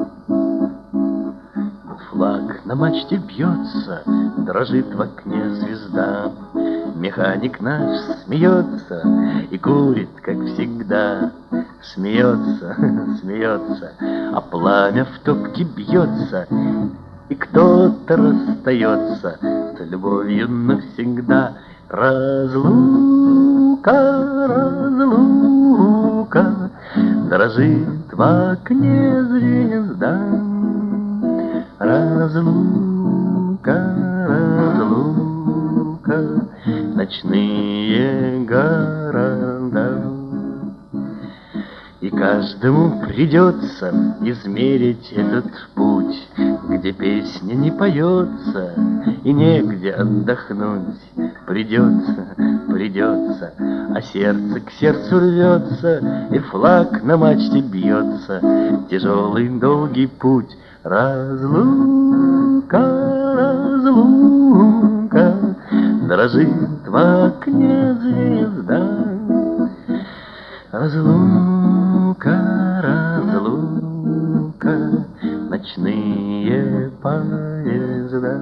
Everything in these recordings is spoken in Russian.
Флаг на мачте бьется, дрожит в окне звезда. Механик наш смеется и курит, как всегда. Смеется, смеется, а пламя в топке бьется, и кто-то расстается с любовью навсегда. Разлука, разлука, дрожит в окне звезда. Разлука, разлука, ночные города. И каждому придется измерить этот путь, где песня не поется и негде отдохнуть. Придется, придется, а сердце к сердцу рвется, и флаг на мачте бьется. Тяжелый долгий путь. Разлука, разлука, дрожит в окне звезда. Разлука, разлука, ночные поезда.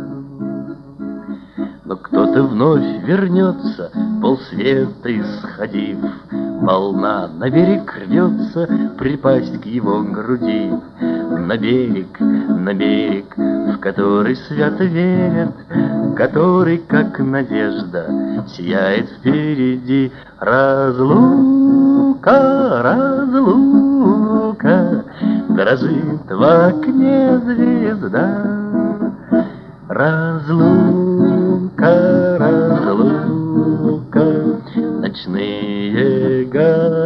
Но кто-то вновь вернется, полсвета исходив. Волна на берег рвется, припасть к его груди. На берег, в который свято верят, который, как надежда, сияет впереди. Разлука, разлука, дрожит в окне звезда. Разлука, разлука, ночные города.